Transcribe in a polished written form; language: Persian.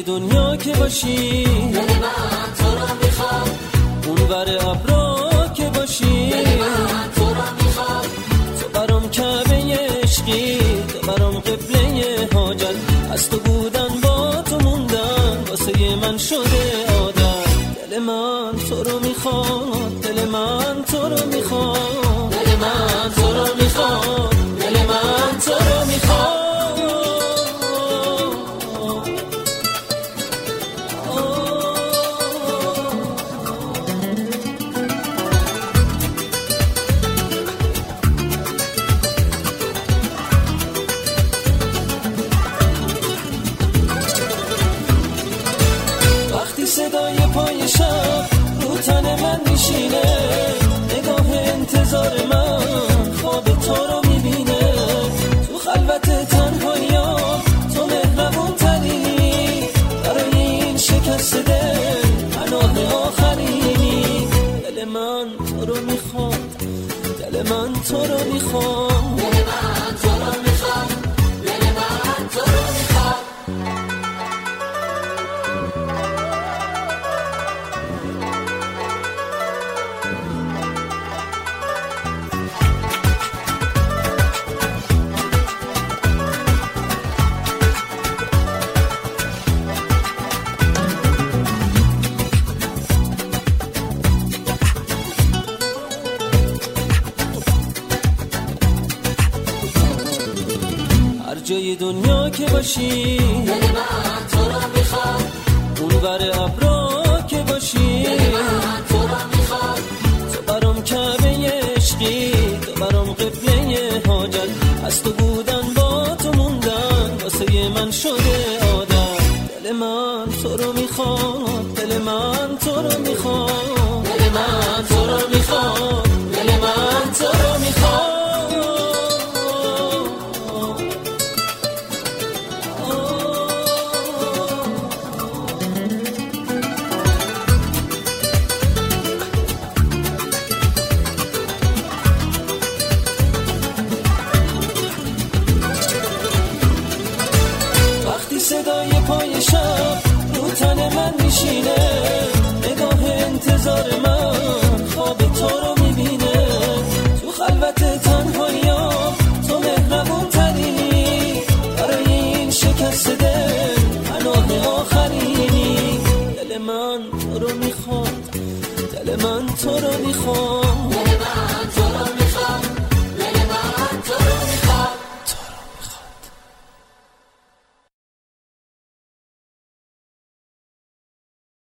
دنیا که باشی، دل من تو رو میخواد. اونور ابرا که باشی، دل من تو رو میخواد. تو برام کعبه عشقی، تو برام قبله حاجت. از تو بودن با تو موندن واسه من شده عادت. دل من تو رو میخواد، دل من تو رو میخواد، دل من تو رو میخواد، دل من تو رو میخواد. صدای پای شب رو تن من میشینه، نگاه انتظار من خواب تو رو میبینه. تو خلوت تنهایی‌ها تو مهربون ترینی، برای این شکست دل پناه آخرینی. دل من تو رو میخواد، دل من تو رو میخواد، دل من تو رو میخواد، دل من تو رو میخواد. هر جای دنیا که باشی، دل من تو رو میخواد. اونور ابرا که باشی، دل من تو رو میخواد. تو برام کعبه عشقی، تو برام قبله حاجت. از تو بودن با تو موندن واسه من شده عادت. دل من تو رو میخواد، دل من تو رو میخواد، دل من تو رو میخواد، دل من تو رو میخواد. صدای پای شب رو تن من میشینه، نگاه انتظار من خواب تو رو میبینه. تو خلوت تنهایی‌ها تو مهربون ترینی، برای این شکست دل پناه آخرینی. دل من تو رو میخواد، دل من تو رو میخواد،